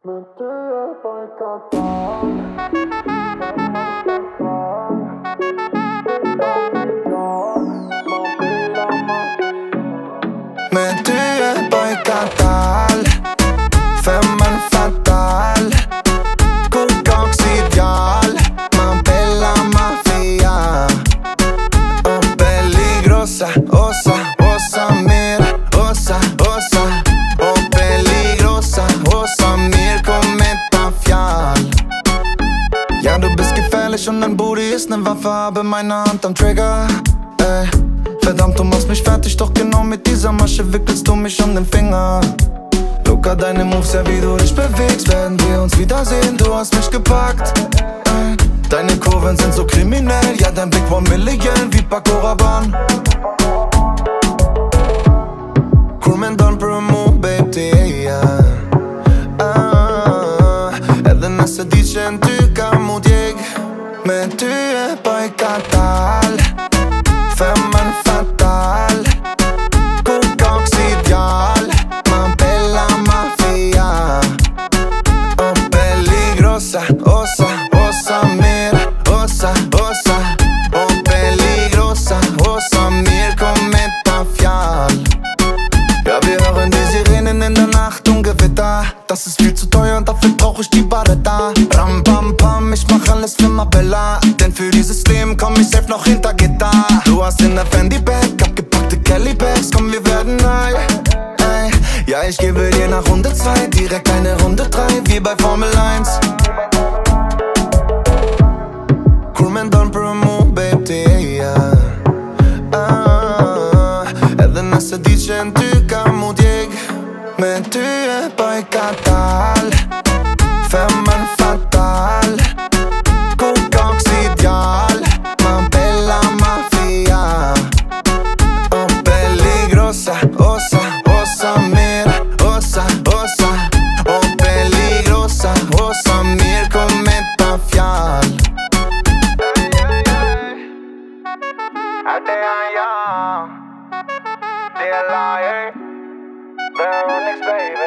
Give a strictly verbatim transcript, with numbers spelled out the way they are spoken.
Men du är boykottad, femme fatal, kokosideal, man bella mafia, oh peligrosa, osa, osa mer, osa, osa, oh peligrosa, osa mer, kom inte fjall. Ja, du bist gefährlich und ein Booty ist ne Waffe, habe meine Hand am Trigger, ey. Verdammt, du machst mich fertig, doch genau mit dieser Masche wickelst du mich um den Finger. Luca, deine Moves, ja wie du dich bewegst, werden wir uns wiedersehen, du hast mich gepackt, ey. Deine Kurven sind so kriminell, ja dein Blick one Million wie Paco Rabanne. Coolman pour mon bébé, ah, elle ne se dit je tu comme Dieg, mais tu es boykottad, femme fatal, kokosideal, man bella mafia, oh peligrosa, osa, osa mer, osa, osa, oh peligrosa, osa mer, komm inte fjall. Ja, wir hören die Sirenen in der Nacht und Gewitter. Das ist viel zu teuer und dafür brauch ich die Barretta. Ram, pam, pam, ich mach alles für Mabella. Denn für dieses Leben komm ich safe noch hinter Gitter. Du hast in der Fendi-Bag abgepackte Kelly-Bags. Komm, wir werden high, ey. Ja, ich gebe dir nach Runde zwei direkt eine Runde drei, wie bei Formel eins. Crewman don't promote, baby, yeah. Ah, elle se dit je tu comme Dieg, mais tu es boykottad, femme fatal, kokosideal, man bella mafia, oh peligrosa, osa, osa mer, osa, osa, oh peligrosa, osa mer, kom inte fjall. D L I A, Veronix baby.